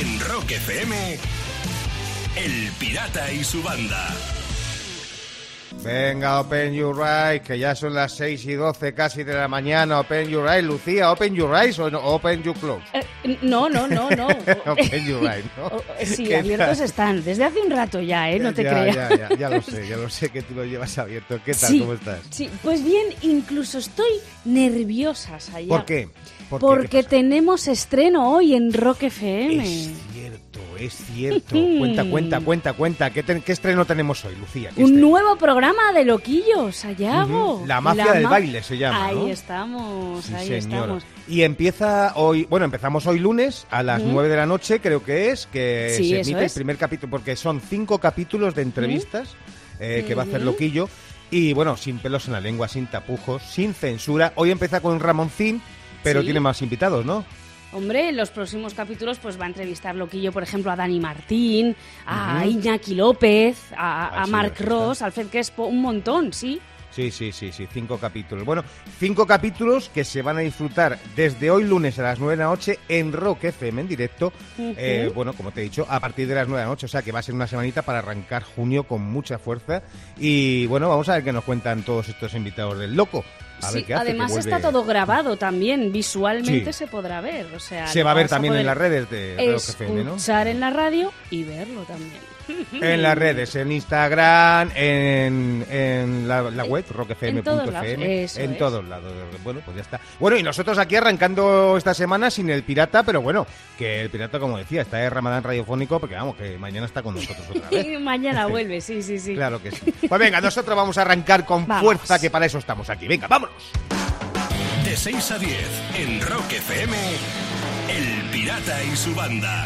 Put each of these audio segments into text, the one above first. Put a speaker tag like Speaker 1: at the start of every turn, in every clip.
Speaker 1: En Rock FM, El Pirata y su banda.
Speaker 2: Venga, Open Your Eyes, que ya son las 6:12 casi de la mañana. Open Your Eyes, Lucía, Open Your Eyes o no, Open Your Clothes.
Speaker 3: No.
Speaker 2: Open Your Eyes, ¿no?
Speaker 3: Sí, abiertos están, desde hace un rato ya, no te creas.
Speaker 2: Ya lo sé que tú lo llevas abierto. ¿Qué tal?
Speaker 3: Sí,
Speaker 2: ¿Cómo estás?
Speaker 3: Sí, pues bien, incluso estoy nerviosa, Sayago.
Speaker 2: ¿Por qué?
Speaker 3: Porque tenemos estreno hoy en Rock FM.
Speaker 2: Es cierto. Cuenta. ¿Qué estreno tenemos hoy, Lucía?
Speaker 3: Un nuevo programa de Loquillos, Sayago.
Speaker 2: La mafia del baile se llama,
Speaker 3: Ahí
Speaker 2: ¿no?
Speaker 3: estamos,
Speaker 2: Sí,
Speaker 3: ahí
Speaker 2: señora.
Speaker 3: estamos.
Speaker 2: Y empieza hoy, empezamos hoy lunes a las 9 de la noche, creo que es, que
Speaker 3: Sí,
Speaker 2: se
Speaker 3: eso
Speaker 2: emite
Speaker 3: es.
Speaker 2: el primer capítulo, porque son 5 capítulos de entrevistas que va a hacer Loquillo. Y bueno, sin pelos en la lengua, sin tapujos, sin censura. Hoy empieza con Ramoncín, pero
Speaker 3: Sí.
Speaker 2: tiene más invitados, ¿no?
Speaker 3: Hombre, en los próximos capítulos pues va a entrevistar Loquillo, por ejemplo, a Dani Martín, a Iñaki López, a
Speaker 2: sí,
Speaker 3: Marc
Speaker 2: bastante.
Speaker 3: Ross, a Alfred Crespo, un montón, ¿sí?
Speaker 2: Sí, 5 capítulos. Bueno, 5 capítulos que se van a disfrutar desde hoy lunes a las 9 de la noche en Rock FM en directo. Bueno, como te he dicho, a partir de las 9 de la noche, o sea que va a ser una semanita para arrancar junio con mucha fuerza. Y bueno, vamos a ver qué nos cuentan todos estos invitados del Loco. A ver qué hace,
Speaker 3: además
Speaker 2: que vuelve...
Speaker 3: está todo grabado también, visualmente
Speaker 2: Sí.
Speaker 3: se podrá ver. O sea,
Speaker 2: Se
Speaker 3: lo
Speaker 2: va a ver
Speaker 3: vas
Speaker 2: también en
Speaker 3: poder
Speaker 2: las redes de Rock FM, ¿no?
Speaker 3: escuchar en la radio y verlo también.
Speaker 2: En las redes, en Instagram, en la web, rockfm.fm,
Speaker 3: en todos lados, eso
Speaker 2: en
Speaker 3: es.
Speaker 2: todos lados. Bueno, pues ya está. Bueno, y nosotros aquí arrancando esta semana sin el pirata, pero bueno, que el pirata, como decía, está de Ramadán radiofónico, porque vamos, que mañana está con nosotros otra vez.
Speaker 3: Y mañana vuelve, sí.
Speaker 2: Claro que sí. Pues venga, nosotros vamos a arrancar con
Speaker 3: Vamos.
Speaker 2: fuerza, que para eso estamos aquí. Venga, vámonos.
Speaker 1: De 6 a 10, en Rock FM, El Pirata y su banda.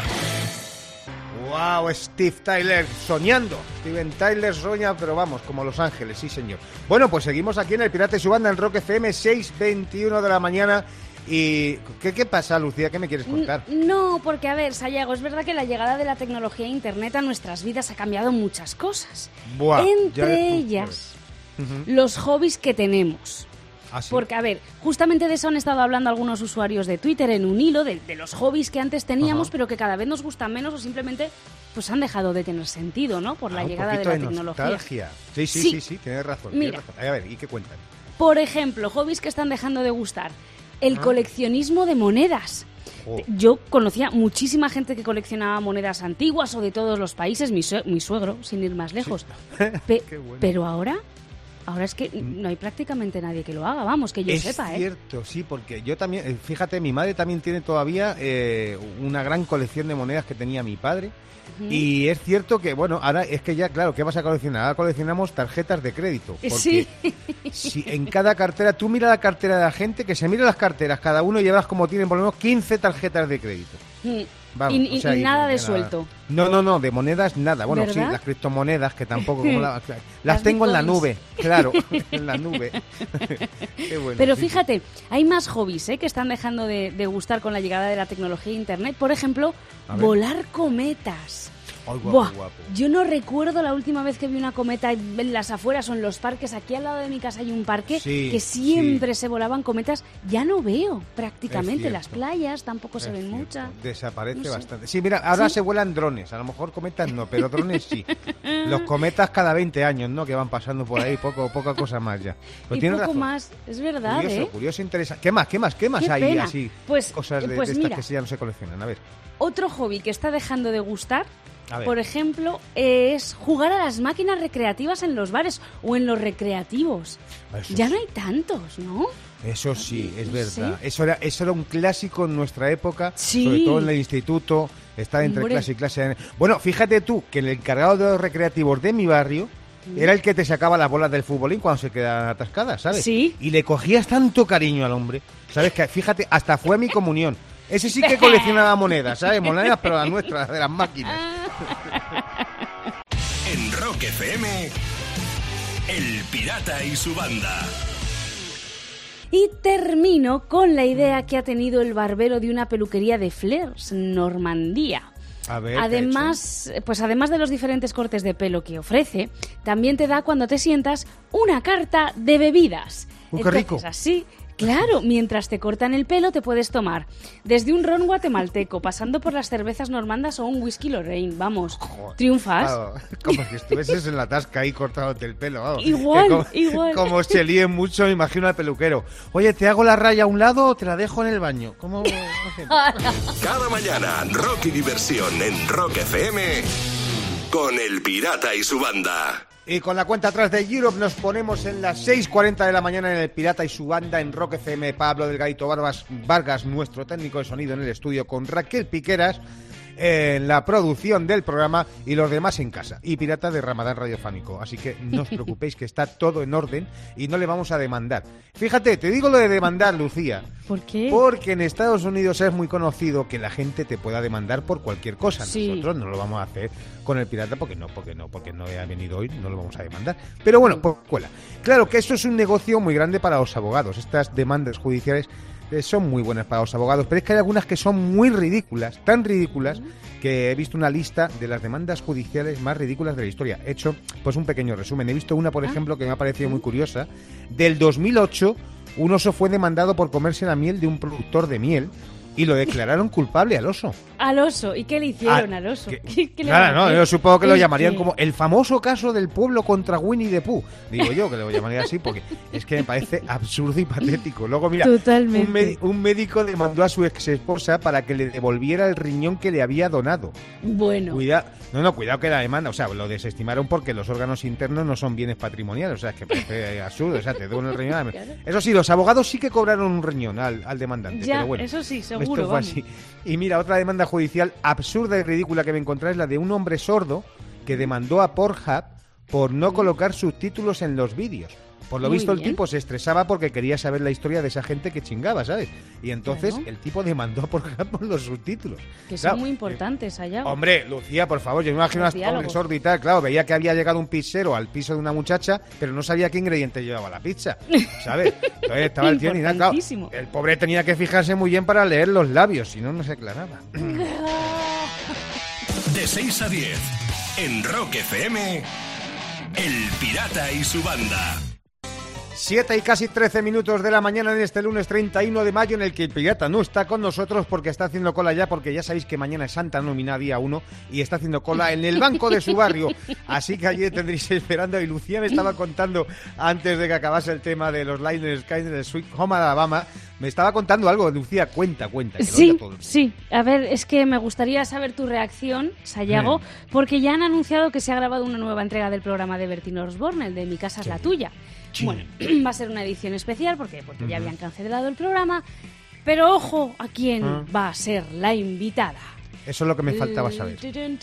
Speaker 2: Wow, Steve Tyler soñando. Steven Tyler soña, pero vamos, como Los Ángeles, sí señor. Bueno, pues seguimos aquí en El Pirata y su banda en Rock FM, 6:21 de la mañana. ¿Y qué pasa, Lucía? ¿Qué me quieres contar?
Speaker 3: No, porque a ver, Sayago, es verdad que la llegada de la tecnología e Internet a nuestras vidas ha cambiado muchas cosas.
Speaker 2: Buah,
Speaker 3: Entre ellas, los hobbies que tenemos.
Speaker 2: ¿Ah, sí?
Speaker 3: Porque, a ver, justamente de eso han estado hablando algunos usuarios de Twitter en un hilo, de los hobbies que antes teníamos, pero que cada vez nos gustan menos o simplemente pues han dejado de tener sentido, ¿no? Por la
Speaker 2: Un
Speaker 3: llegada de
Speaker 2: poquito
Speaker 3: la tecnología.
Speaker 2: nostalgia. Sí,
Speaker 3: Sí.
Speaker 2: tienes razón.
Speaker 3: Mira.
Speaker 2: Tienes razón. A ver, ¿y qué cuentan?
Speaker 3: Por ejemplo, hobbies que están dejando de gustar. El coleccionismo de monedas.
Speaker 2: Oh.
Speaker 3: Yo conocía muchísima gente que coleccionaba monedas antiguas o de todos los países, mi suegro, sin ir más lejos.
Speaker 2: Qué bueno.
Speaker 3: Pero ahora es que no hay prácticamente nadie que lo haga, vamos, que yo sepa,
Speaker 2: Es cierto, sí, porque yo también, fíjate, mi madre también tiene todavía una gran colección de monedas que tenía mi padre. Y es cierto que, bueno, ahora es que ya, claro, ¿qué vas a coleccionar? Ahora coleccionamos tarjetas de crédito. Porque
Speaker 3: Sí.
Speaker 2: si en cada cartera, tú mira la cartera de la gente, que se mira las carteras, cada uno llevas como tienen por lo menos 15 tarjetas de crédito. Vamos,
Speaker 3: y
Speaker 2: o sea,
Speaker 3: nada de
Speaker 2: nada.
Speaker 3: suelto.
Speaker 2: No, de monedas nada. Bueno,
Speaker 3: ¿verdad?
Speaker 2: sí, las criptomonedas que tampoco... como las tengo en la
Speaker 3: bitcoins.
Speaker 2: nube, claro, en la nube. Qué bueno,
Speaker 3: Pero
Speaker 2: sí,
Speaker 3: fíjate, hay más hobbies que están dejando de gustar con la llegada de la tecnología e Internet. Por ejemplo,
Speaker 2: A ver.
Speaker 3: volar cometas.
Speaker 2: Ay, guapo,
Speaker 3: Buah,
Speaker 2: guapo.
Speaker 3: yo no recuerdo la última vez que vi una cometa en las afueras o en los parques. Aquí al lado de mi casa hay un parque
Speaker 2: Sí,
Speaker 3: que siempre se volaban cometas. Ya no veo prácticamente.
Speaker 2: Es
Speaker 3: Las
Speaker 2: cierto.
Speaker 3: playas tampoco se
Speaker 2: Es
Speaker 3: ven
Speaker 2: cierto,
Speaker 3: muchas.
Speaker 2: Desaparece
Speaker 3: No sé.
Speaker 2: bastante. Sí, mira, ahora
Speaker 3: Sí.
Speaker 2: se vuelan drones. A lo mejor cometas no, pero drones sí. Los cometas cada 20 años, ¿no? Que van pasando por ahí, poca cosa más ya. Pero
Speaker 3: Y
Speaker 2: tienes
Speaker 3: poco
Speaker 2: razón.
Speaker 3: más, es verdad,
Speaker 2: Curioso, interesante. ¿Qué más
Speaker 3: Qué
Speaker 2: hay
Speaker 3: pena.
Speaker 2: así?
Speaker 3: Pues-
Speaker 2: cosas de
Speaker 3: pues
Speaker 2: estas
Speaker 3: mira.
Speaker 2: que ya no se coleccionan. A ver.
Speaker 3: Otro hobby que está dejando de gustar,
Speaker 2: A ver.
Speaker 3: por ejemplo, es jugar a las máquinas recreativas en los bares o en los recreativos.
Speaker 2: Eso
Speaker 3: Ya
Speaker 2: sí.
Speaker 3: no hay tantos, ¿no?
Speaker 2: Eso sí, es
Speaker 3: No
Speaker 2: verdad.
Speaker 3: sé.
Speaker 2: Eso era un clásico en nuestra época,
Speaker 3: Sí.
Speaker 2: sobre todo en el instituto, estar entre
Speaker 3: Hombre.
Speaker 2: clase y clase. Bueno, fíjate tú que el encargado de los recreativos de mi barrio era el que te sacaba las bolas del futbolín cuando se quedaban atascadas, ¿sabes?
Speaker 3: Sí.
Speaker 2: Y le cogías tanto cariño al hombre, ¿sabes? Que fíjate, hasta fue a mi comunión. Ese sí que coleccionaba monedas, ¿sabes? Monedas, pero las nuestras, de las máquinas.
Speaker 1: En Rock FM, El Pirata y su banda.
Speaker 3: Y termino con la idea que ha tenido el barbero de una peluquería de Flers, Normandía.
Speaker 2: A ver,
Speaker 3: Además, pues además de los diferentes cortes de pelo que ofrece, también te da cuando te sientas una carta de bebidas.
Speaker 2: Qué rico.
Speaker 3: Entonces, así Claro, mientras te cortan el pelo te puedes tomar desde un ron guatemalteco, pasando por las cervezas normandas o un whisky Lorraine, vamos, triunfas.
Speaker 2: Claro, como si estuvieses en la tasca ahí cortándote el pelo, vamos.
Speaker 3: Igual.
Speaker 2: Como se líen mucho, me imagino al peluquero. Oye, ¿te hago la raya a un lado o te la dejo en el baño? ¿Cómo?
Speaker 1: Cada mañana, rock y diversión en Rock FM con El Pirata y su banda.
Speaker 2: Y con la cuenta atrás de Europe nos ponemos en las 6:40 de la mañana en El Pirata y su banda en Rock FM. Pablo Delgadito Vargas, nuestro técnico de sonido en el estudio, con Raquel Piqueras en la producción del programa y los demás en casa. Y Pirata de Ramadán Radiofónico. Así que no os preocupéis que está todo en orden y no le vamos a demandar. Fíjate, te digo lo de demandar, Lucía.
Speaker 3: ¿Por qué?
Speaker 2: Porque en Estados Unidos es muy conocido que la gente te pueda demandar por cualquier cosa.
Speaker 3: Sí.
Speaker 2: Nosotros no lo vamos a hacer con el Pirata porque no ha venido hoy, no lo vamos a demandar. Pero bueno, pues cuela. Claro que esto es un negocio muy grande para los abogados. Estas demandas judiciales son muy buenas para los abogados, pero es que hay algunas que son muy ridículas, tan ridículas que he visto una lista de las demandas judiciales más ridículas de la historia. He hecho pues un pequeño resumen. He visto una, por ejemplo, que me ha parecido muy curiosa. Del 2008, un oso fue demandado por comerse la miel de un productor de miel y lo declararon culpable al oso.
Speaker 3: Al oso. ¿Y qué le hicieron al oso? ¿Qué le
Speaker 2: Claro,
Speaker 3: van a
Speaker 2: no,
Speaker 3: hacer?
Speaker 2: yo supongo que lo llamarían como el famoso caso del pueblo contra Winnie the Pooh. Digo yo que lo llamaría así porque es que me parece absurdo y patético. Luego, mira,
Speaker 3: Totalmente.
Speaker 2: un médico demandó a su ex esposa para que le devolviera el riñón que le había donado.
Speaker 3: Bueno.
Speaker 2: Cuidado que la demanda, o sea, lo desestimaron porque los órganos internos no son bienes patrimoniales, o sea, es que parece absurdo, o sea, te donan el riñón.
Speaker 3: Claro.
Speaker 2: Eso sí, los abogados sí que cobraron un riñón al demandante,
Speaker 3: Ya,
Speaker 2: pero bueno.
Speaker 3: eso sí, seguro,
Speaker 2: Esto fue
Speaker 3: vamos.
Speaker 2: así. Y mira, otra demanda judicial absurda y ridícula que me encontré es la de un hombre sordo que demandó a Pornhub por no colocar subtítulos en los vídeos. Por lo
Speaker 3: Muy
Speaker 2: visto, el
Speaker 3: bien.
Speaker 2: tipo se estresaba porque quería saber la historia de esa gente que chingaba, ¿sabes? Y entonces
Speaker 3: Claro.
Speaker 2: el tipo demandó a Pornhub por los subtítulos.
Speaker 3: Que
Speaker 2: Claro,
Speaker 3: son muy importantes allá.
Speaker 2: Hombre, Lucía, por favor, yo me imagino a
Speaker 3: Los
Speaker 2: este hombre
Speaker 3: diálogos.
Speaker 2: sordo y tal, claro, veía que había llegado un pizzero al piso de una muchacha, pero no sabía qué ingrediente llevaba la pizza, ¿sabes? Entonces estaba el tío ni nada, claro.
Speaker 3: Importantísimo.
Speaker 2: El pobre tenía que fijarse muy bien para leer los labios, si no, no se aclaraba.
Speaker 1: De 6 a 10 en Rock FM, El Pirata y su banda.
Speaker 2: 7 y casi 13 minutos de la mañana en este lunes 31 de mayo en el que el Pirata no está con nosotros porque está haciendo cola ya, porque ya sabéis que mañana es Santa Nómina día 1 y está haciendo cola en el banco de su barrio. Así que allí tendréis esperando. Y Lucía me estaba contando antes de que acabase el tema de los Liner Sky del Sweet Home Alabama. Me estaba contando algo, Lucía, cuenta, que lo oiga todo.
Speaker 3: Sí, a ver, es que me gustaría saber tu reacción, Sayago, porque ya han anunciado que se ha grabado una nueva entrega del programa de Bertín Osborne, el de Mi casa es la tuya.
Speaker 2: Sí.
Speaker 3: Bueno, va a ser una edición especial porque ya habían cancelado el programa, pero ojo a quién va a ser la invitada.
Speaker 2: Eso es lo que me faltaba saber.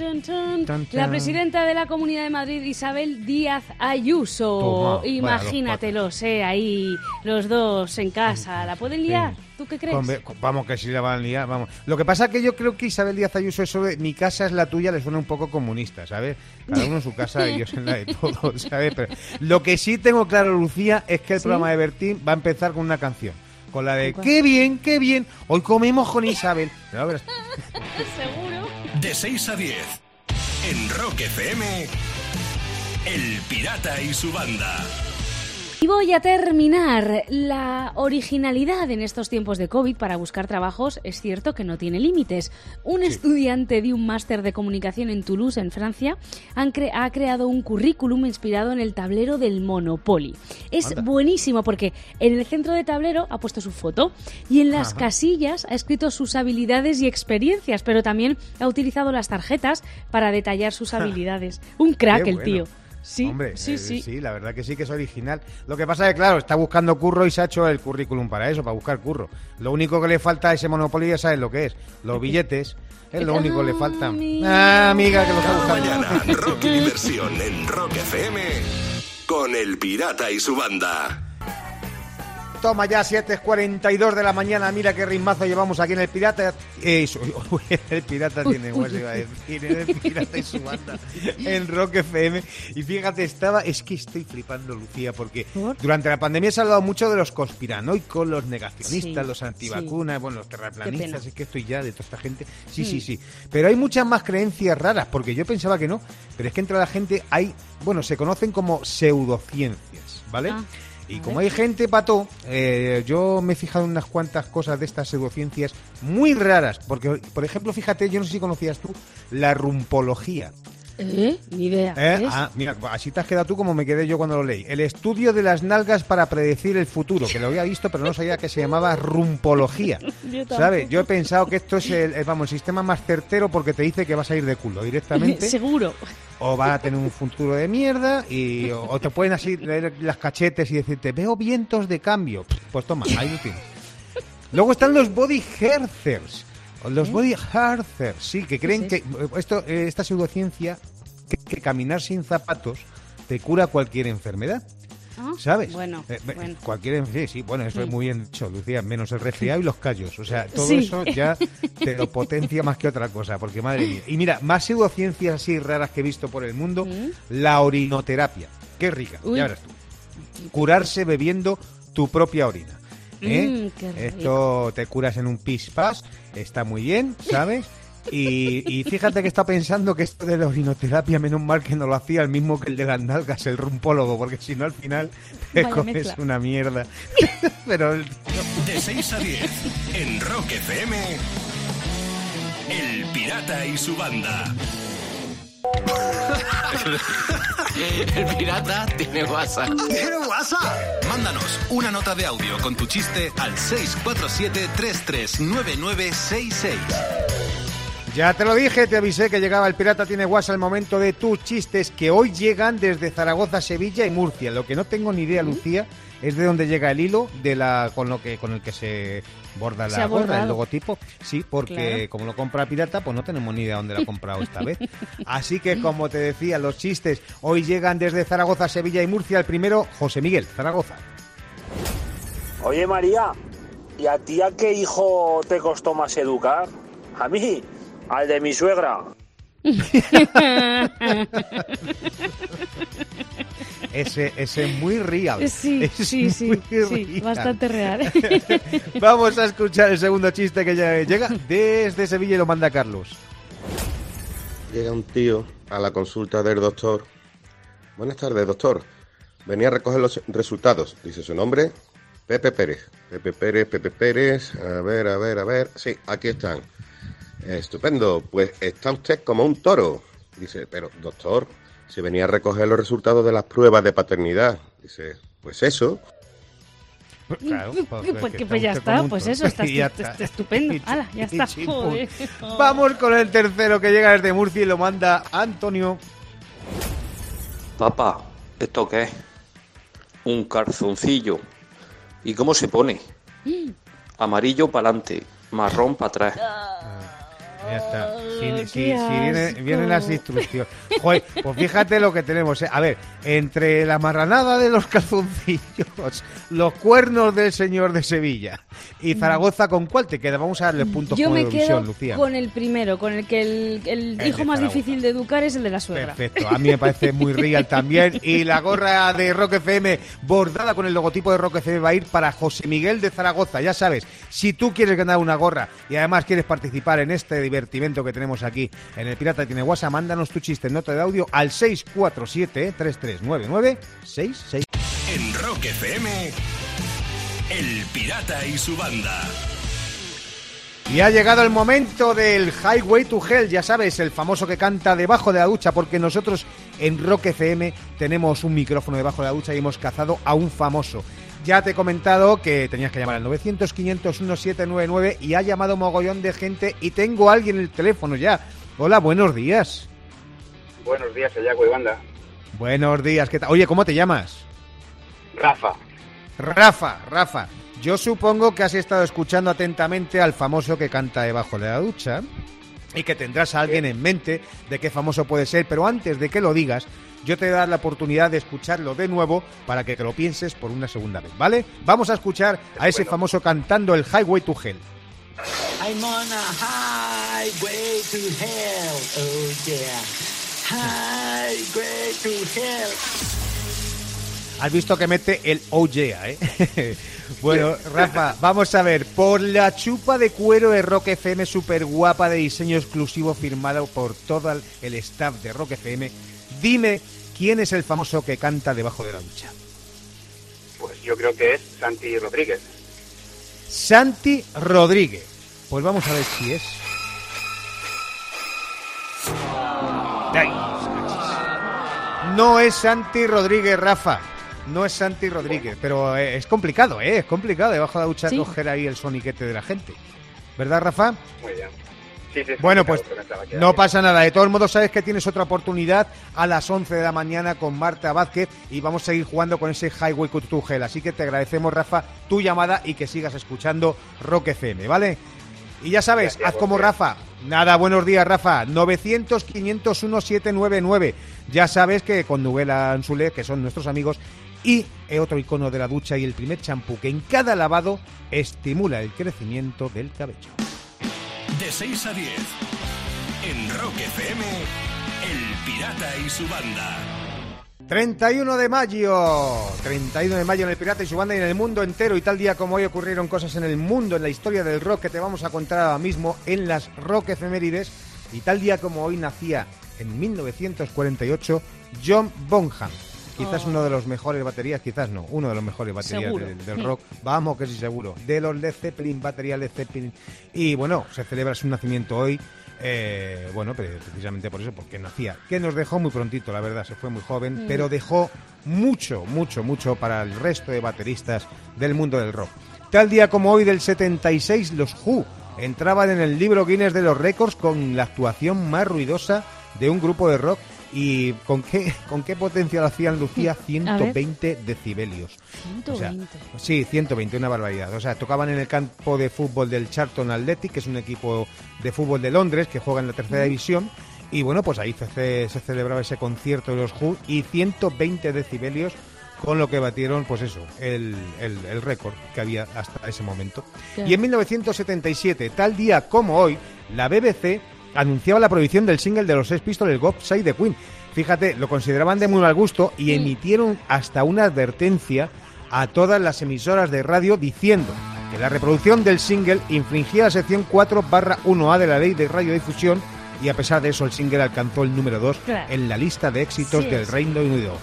Speaker 3: La presidenta de la Comunidad de Madrid, Isabel Díaz Ayuso.
Speaker 2: Toma, vaya,
Speaker 3: Imagínatelos, ahí los dos en casa. ¿La pueden liar? ¿Tú qué crees?
Speaker 2: Vamos, que sí la van a liar, vamos. Lo que pasa es que yo creo que Isabel Díaz Ayuso, eso de mi casa es la tuya, le suena un poco comunista, ¿sabes? Cada uno en su casa y Dios en la de todos, ¿sabes? Pero lo que sí tengo claro, Lucía, es que el programa de Bertín va a empezar con una canción. Con la de qué bien, hoy comemos con Isabel. No, pero...
Speaker 3: Seguro.
Speaker 1: De 6 a 10 en Rock FM, El Pirata y su banda.
Speaker 3: Y voy a terminar. La originalidad en estos tiempos de COVID para buscar trabajos es cierto que no tiene límites. Un estudiante de un máster de comunicación en Toulouse, en Francia, ha creado un currículum inspirado en el tablero del Monopoly. Es buenísimo porque en el centro de tablero ha puesto su foto y en las casillas ha escrito sus habilidades y experiencias, pero también ha utilizado las tarjetas para detallar sus habilidades. Un crack
Speaker 2: Qué
Speaker 3: el
Speaker 2: bueno.
Speaker 3: tío. Sí,
Speaker 2: Hombre,
Speaker 3: sí.
Speaker 2: la verdad que sí que es original. Lo que pasa es que, claro, está buscando curro y se ha hecho el currículum para eso, para buscar curro. Lo único que le falta a ese Monopoly, ya sabes lo que es, los billetes. Es lo único que le falta. Amiga, que lo está
Speaker 1: Cada
Speaker 2: buscando.
Speaker 1: mañana, rock y diversión en Rock FM con El Pirata y su banda.
Speaker 2: Toma ya, 7:42 de la mañana. Mira qué ritmazo llevamos aquí en El Pirata. El Pirata tiene hueso, iba a decir. En El Pirata y su banda. En Rock FM. Y fíjate, es que estoy flipando, Lucía, porque durante la pandemia se ha hablado mucho de los conspiranoicos, los negacionistas, los antivacunas, bueno, los terraplanistas. Es que estoy ya de toda esta gente. Sí. Pero hay muchas más creencias raras, porque yo pensaba que no. Pero es que entre la gente hay, bueno, se conocen como pseudociencias, ¿vale? Y como hay gente, Pato, yo me he fijado en unas cuantas cosas de estas pseudociencias muy raras. Porque, por ejemplo, fíjate, yo no sé si conocías tú la rumpología.
Speaker 3: Ni idea.
Speaker 2: Mira, así te has quedado tú como me quedé yo cuando lo leí. El estudio de las nalgas para predecir el futuro, que lo había visto, pero no sabía que se llamaba rumpología. ¿Sabes? Yo he pensado que esto es el sistema más certero porque te dice que vas a ir de culo directamente.
Speaker 3: Seguro.
Speaker 2: O vas a tener un futuro de mierda o te pueden así leer las cachetes y decirte, veo vientos de cambio. Pues toma, ahí lo tienes. Luego están los body hercers. Los body hercers, sí, que creen que esta pseudociencia, que caminar sin zapatos te cura cualquier enfermedad. ¿Sabes?
Speaker 3: Bueno.
Speaker 2: Cualquier, sí, bueno, eso es muy bien dicho, Lucía, menos el resfriado y los callos. O sea, todo eso ya te lo potencia más que otra cosa, porque madre mía. Y mira, más pseudociencias así raras que he visto por el mundo, la orinoterapia. Qué rica, ya verás tú. Curarse bebiendo tu propia orina. Esto te curas en un pis-pas, está muy bien, ¿sabes? Y fíjate que está pensando que esto de la orinoterapia, menos mal que no lo hacía el mismo que el de las nalgas, el rumpólogo, porque si no al final te comes una mierda. Pero
Speaker 1: de 6 a 10 en Rock FM, El Pirata y su banda.
Speaker 4: El pirata tiene WhatsApp.
Speaker 1: ¿Tiene WhatsApp? Mándanos una nota de audio con tu chiste al 647-339966.
Speaker 2: Ya te lo dije, te avisé que llegaba El Pirata Tiene WhatsApp al momento de tus chistes, que hoy llegan desde Zaragoza, Sevilla y Murcia. Lo que no tengo ni idea, Lucía, es de dónde llega el hilo con el que se borda la gorra, el logotipo. Sí, porque como lo compra Pirata, pues no tenemos ni idea dónde lo ha comprado esta vez. Así que, como te decía, los chistes hoy llegan desde Zaragoza, Sevilla y Murcia. El primero, José Miguel, Zaragoza.
Speaker 5: Oye, María, ¿y a ti a qué hijo te costó más educar? A mí, al de mi suegra.
Speaker 2: Ese es muy real.
Speaker 3: Sí, bastante real.
Speaker 2: Vamos a escuchar el segundo chiste que llega desde Sevilla y lo manda Carlos.
Speaker 6: Llega un tío a la consulta del doctor. Buenas tardes, doctor. Venía a recoger los resultados. Dice su nombre, Pepe Pérez. Pepe Pérez. A ver. Sí, aquí están. Estupendo. Pues está usted como un toro. Dice, pero doctor, si venía a recoger los resultados de las pruebas de paternidad. Dice, pues eso.
Speaker 2: Claro,
Speaker 3: pues ya está, pues eso, está estupendo. ¡Hala, ya está! Joder.
Speaker 2: Vamos con el tercero que llega desde Murcia y lo manda Antonio.
Speaker 7: Papá, ¿esto qué es? Un calzoncillo. ¿Y cómo se pone? Amarillo para adelante, marrón para atrás.
Speaker 2: Ya está. Si vienen las instrucciones. Joder, pues fíjate lo que tenemos. A ver, entre la marranada de los calzoncillos, los cuernos del señor de Sevilla y Zaragoza, ¿con cuál te queda? Vamos a darle puntos
Speaker 3: por
Speaker 2: ilusión, Lucía.
Speaker 3: Con el primero, con el que el hijo más difícil de educar es el de la suegra.
Speaker 2: Perfecto, a mí me parece muy real también. Y la gorra de Rock FM bordada con el logotipo de Rock FM va a ir para José Miguel de Zaragoza. Ya sabes, si tú quieres ganar una gorra y además quieres participar en este divertimento que tenemos aquí en El Pirata Tiene WhatsApp, mándanos tu chiste en nota de audio al 647-3399-66.
Speaker 1: En Rock FM, El Pirata y su banda.
Speaker 2: Y ha llegado el momento del Highway to Hell, ya sabes, el famoso que canta debajo de la ducha, porque nosotros en Rock FM tenemos un micrófono debajo de la ducha y hemos cazado a un famoso. Ya te he comentado que tenías que llamar al 900-500-1799 y ha llamado mogollón de gente y tengo a alguien en el teléfono ya. Hola, buenos días.
Speaker 8: Buenos días, Ayaco y banda.
Speaker 2: Buenos días, ¿qué tal? Oye, ¿cómo te llamas? Rafa. Yo supongo que has estado escuchando atentamente al famoso que canta debajo de la ducha y que tendrás a alguien en mente de qué famoso puede ser, pero antes de que lo digas, yo te voy a dar la oportunidad de escucharlo de nuevo para que te lo pienses por una segunda vez, ¿vale? Vamos a escuchar a ese famoso cantando el Highway to Hell.
Speaker 9: I'm on a highway to hell, oh yeah, highway to hell.
Speaker 2: Has visto que mete el oh yeah, ¿eh? Bueno, Rafa, vamos a ver, por la chupa de cuero de Rock FM, súper guapa, de diseño exclusivo, firmado por todo el staff de Rock FM, dime quién es el famoso que canta debajo de la ducha.
Speaker 8: Pues yo creo que es Santi Rodríguez.
Speaker 2: Santi Rodríguez. Pues vamos a ver si es. Ay, no es Santi Rodríguez, Rafa. No es Santi Rodríguez, pero es complicado, es complicado debajo de la ducha coger ahí el soniquete de la gente. ¿Verdad, Rafa?
Speaker 8: Muy bien. Sí,
Speaker 2: bueno, pues no pasa nada. De todos modos, sabes que tienes otra oportunidad a las 11 de la mañana con Marta Vázquez y vamos a seguir jugando con ese Highway to Hell. Así que te agradecemos, Rafa, tu llamada y que sigas escuchando Rock FM, ¿vale? Y ya sabes, haz como Rafa. Nada, buenos días, Rafa. 900-501-799. Ya sabes que con Nubel Ansule, que son nuestros amigos, y otro icono de la ducha y el primer champú que en cada lavado estimula el crecimiento del cabello.
Speaker 1: De 6 a 10, en Rock FM, El Pirata y su banda.
Speaker 2: 31 de mayo en El Pirata y su banda y en el mundo entero. Y tal día como hoy ocurrieron cosas en el mundo, en la historia del rock, que te vamos a contar ahora mismo en las Rock Efemérides. Y tal día como hoy nacía en 1948 John Bonham. Quizás uno de los mejores baterías, quizás no, uno de los mejores baterías del rock. Vamos que sí, seguro. De los Led Zeppelin, batería Led Zeppelin. Y bueno, se celebra su nacimiento hoy. Bueno, precisamente por eso, porque nacía. Que nos dejó muy prontito, la verdad, se fue muy joven, pero dejó mucho para el resto de bateristas del mundo del rock. Tal día como hoy del 76, los Who entraban en el libro Guinness de los récords con la actuación más ruidosa de un grupo de rock. ¿Y con qué potencia lo hacían, Lucía? 120 decibelios.
Speaker 3: 120.
Speaker 2: O sea, sí, 120, una barbaridad. O sea, tocaban en el campo de fútbol del Charlton Athletic, que es un equipo de fútbol de Londres que juega en la tercera división. Y bueno, pues ahí se celebraba ese concierto de los Who y 120 decibelios, con lo que batieron, pues eso, el récord que había hasta ese momento. Claro. Y en 1977, tal día como hoy, la BBC anunciaba la prohibición del single de los Sex Pistols, el God Save the Queen. Fíjate, lo consideraban de muy mal gusto y emitieron hasta una advertencia a todas las emisoras de radio diciendo que la reproducción del single infringía la sección 4/1A de la Ley de Radiodifusión, y a pesar de eso el single alcanzó el número 2 en la lista de éxitos del Reino Unido.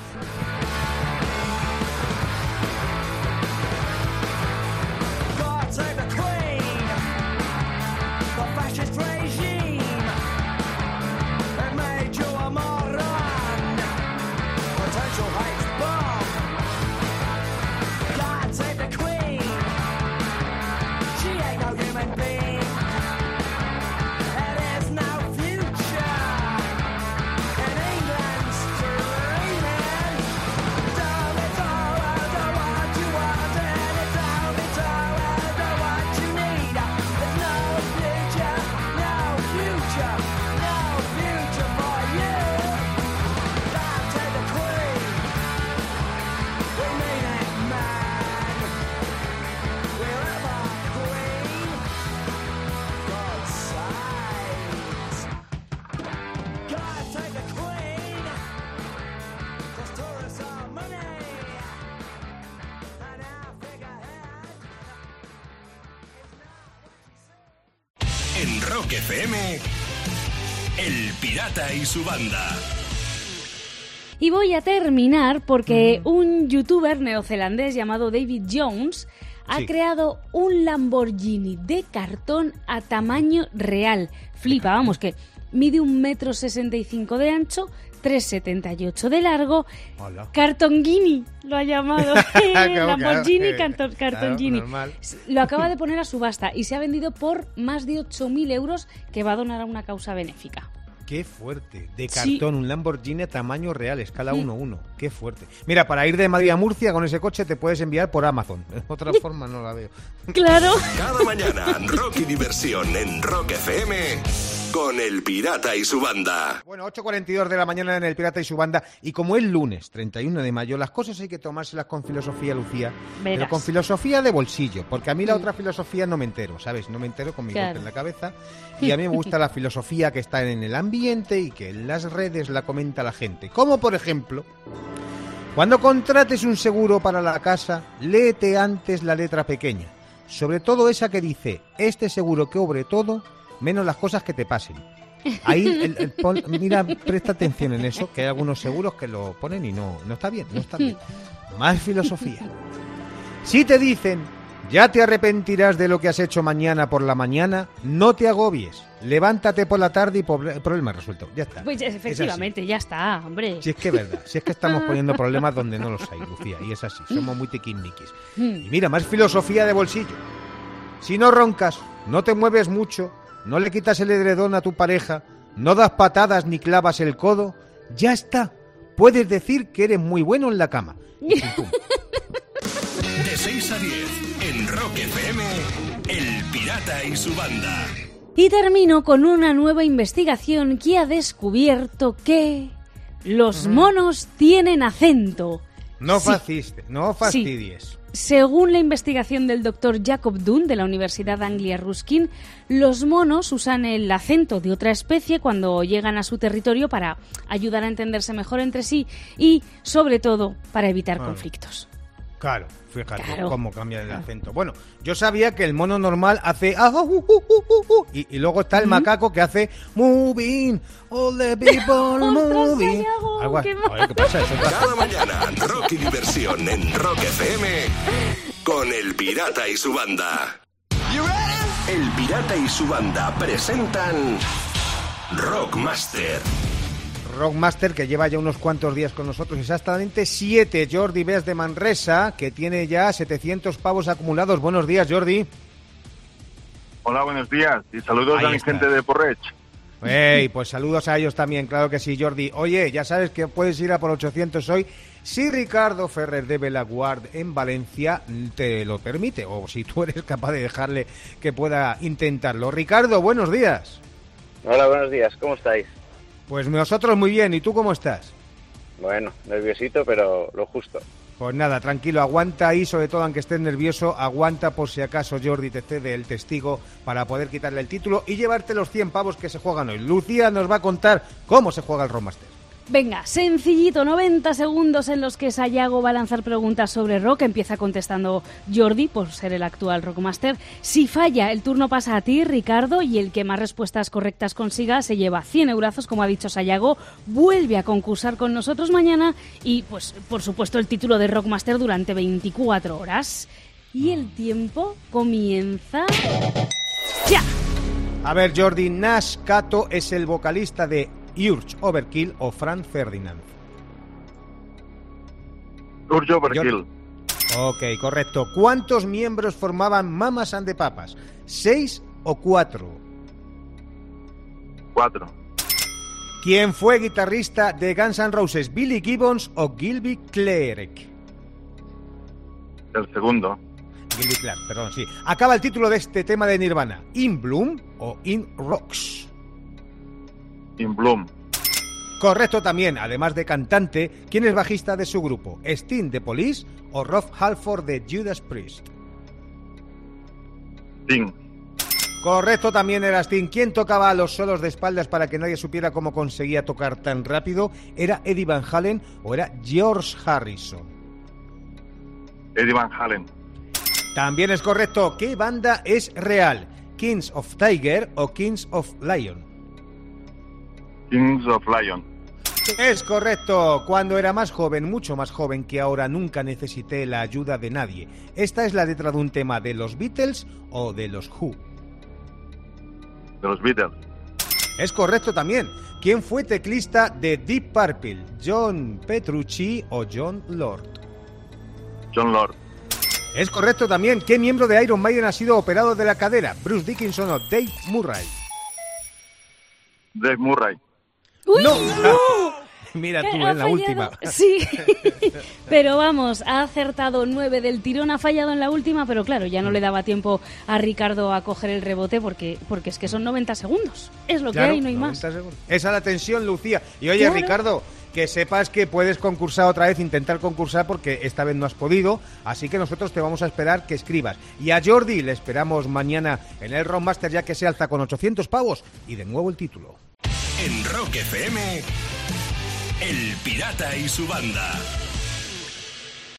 Speaker 1: En Rock FM, El Pirata y su banda.
Speaker 3: Y voy a terminar porque un youtuber neozelandés llamado David Jones ha creado un Lamborghini de cartón a tamaño real. Flipa, vamos, que mide 1,65 m de ancho, 3,78 de largo. Hola. Cartonghini lo ha llamado. Lamborghini Cartonghini. Claro, lo acaba de poner a subasta y se ha vendido por más de 8.000 euros, que va a donar a una causa benéfica.
Speaker 2: Qué fuerte, de cartón, un Lamborghini a tamaño real, escala 1:1, qué fuerte. Mira, para ir de Madrid a Murcia con ese coche te puedes enviar por Amazon, de otra forma no la veo.
Speaker 3: Claro.
Speaker 1: Cada mañana, rock y diversión en Rock FM con El Pirata y su banda.
Speaker 2: Bueno, 8:42 de la mañana en El Pirata y su banda, y como es lunes, 31 de mayo, las cosas hay que tomárselas con filosofía, Lucía. Verás. Pero con filosofía de bolsillo, porque a mí la otra filosofía no me entero, ¿sabes? No me entero con mi golpe en la cabeza, y a mí me gusta la filosofía que está en el ambiente y que en las redes la comenta la gente. Como por ejemplo, cuando contrates un seguro para la casa, léete antes la letra pequeña, sobre todo esa que dice: este seguro que cubre todo, menos las cosas que te pasen. Ahí, mira, presta atención en eso, que hay algunos seguros que lo ponen y no está bien, no está bien. Más filosofía. Si te dicen, ya te arrepentirás de lo que has hecho mañana por la mañana, no te agobies. Levántate por la tarde y problema resuelto. Ya está.
Speaker 3: Pues efectivamente, ya está, hombre.
Speaker 2: Si es que es verdad, si es que estamos poniendo problemas donde no los hay, Lucía, y es así, somos muy tiquismiquis. Y mira, más filosofía de bolsillo. Si no roncas, no te mueves mucho, no le quitas el edredón a tu pareja, no das patadas ni clavas el codo, ya está. Puedes decir que eres muy bueno en la cama.
Speaker 1: De 6 a 10, en Rock FM, El Pirata y su banda.
Speaker 3: Y termino con una nueva investigación que ha descubierto que los monos tienen acento.
Speaker 2: No fastidies.
Speaker 3: Sí. Según la investigación del Dr. Jacob Dunn de la Universidad Anglia Ruskin, los monos usan el acento de otra especie cuando llegan a su territorio para ayudar a entenderse mejor entre sí y, sobre todo, para evitar conflictos.
Speaker 2: Claro, fíjate cómo cambia el acento. Bueno, yo sabía que el mono normal hace y luego está el macaco que hace moving, all the people moving. Algo así. ¿Qué pasa?
Speaker 1: Cada mañana, rock y diversión en Rock FM con El Pirata y su banda. El Pirata y su banda presentan Rockmaster.
Speaker 2: Rockmaster, que lleva ya unos cuantos días con nosotros, exactamente 7. Jordi Bes de Manresa, que tiene ya 700 pavos acumulados. Buenos días, Jordi.
Speaker 10: Hola, buenos días. Y saludos a mi gente de Porreig.
Speaker 2: Pues saludos a ellos también, claro que sí, Jordi. Oye, ya sabes que puedes ir a por 800 hoy si Ricardo Ferrer de Belaguard en Valencia te lo permite, o si tú eres capaz de dejarle que pueda intentarlo. Ricardo, buenos días.
Speaker 8: Hola, buenos días. ¿Cómo estáis?
Speaker 2: Pues nosotros muy bien, ¿y tú cómo estás?
Speaker 8: Bueno, nerviosito, pero lo justo.
Speaker 2: Pues nada, tranquilo, aguanta ahí, sobre todo aunque estés nervioso, aguanta por si acaso Jordi te cede el testigo para poder quitarle el título y llevarte los 100 pavos que se juegan hoy. Lucía nos va a contar cómo se juega el Rockmaster.
Speaker 3: Venga, sencillito, 90 segundos en los que Sayago va a lanzar preguntas sobre rock. Empieza contestando Jordi, por ser el actual Rockmaster. Si falla, el turno pasa a ti, Ricardo, y el que más respuestas correctas consiga se lleva 100 eurazos, como ha dicho Sayago. Vuelve a concursar con nosotros mañana y, pues, por supuesto, el título de Rockmaster durante 24 horas. Y el tiempo comienza ya.
Speaker 2: A ver, Jordi, Nash Kato es el vocalista de Urge Overkill o Franz Ferdinand.
Speaker 10: Urge Overkill.
Speaker 2: Ok, correcto. ¿Cuántos miembros formaban Mamas and the Papas? ¿6 o 4?
Speaker 10: 4.
Speaker 2: ¿Quién fue guitarrista de Guns N' Roses? ¿Billy Gibbons o Gilby Clarke?
Speaker 10: El segundo.
Speaker 2: Gilby Clarke, perdón, sí. Acaba el título de este tema de Nirvana. ¿In Bloom o In Rocks?
Speaker 10: In Bloom.
Speaker 2: Correcto también, además de cantante, ¿quién es bajista de su grupo? ¿Sting de Police o Rob Halford de Judas Priest?
Speaker 10: Sting.
Speaker 2: Correcto también era Sting. ¿Quién tocaba los solos de espaldas para que nadie supiera cómo conseguía tocar tan rápido? ¿Era Eddie Van Halen o era George Harrison?
Speaker 10: Eddie Van Halen.
Speaker 2: También es correcto. ¿Qué banda es real? ¿Kings of Tiger o Kings of Lion?
Speaker 10: Kings of Lion.
Speaker 2: Es correcto. Cuando era más joven, mucho más joven que ahora, nunca necesité la ayuda de nadie. ¿Esta es la letra de un tema de los Beatles o de los Who?
Speaker 10: De los Beatles.
Speaker 2: Es correcto también. ¿Quién fue teclista de Deep Purple? ¿John Petrucci o John Lord?
Speaker 10: John Lord.
Speaker 2: Es correcto también. ¿Qué miembro de Iron Maiden ha sido operado de la cadera? ¿Bruce Dickinson o Dave Murray?
Speaker 10: Dave Murray.
Speaker 3: ¡Uy,
Speaker 2: no! Mira tú, en la última.
Speaker 3: Sí, pero vamos, ha acertado 9 del tirón, ha fallado en la última, pero claro, ya no le daba tiempo a Ricardo a coger el rebote porque es que son 90 segundos. Es lo
Speaker 2: claro,
Speaker 3: que hay, no hay más.
Speaker 2: Segundos. Esa es la tensión, Lucía. Y oye,
Speaker 3: claro.
Speaker 2: Ricardo, que sepas que puedes concursar otra vez, intentar concursar porque esta vez no has podido, así que nosotros te vamos a esperar que escribas. Y a Jordi le esperamos mañana en el Rockmaster, ya que se alza con 800 pavos y de nuevo el título.
Speaker 1: En Rock FM, El Pirata y su banda.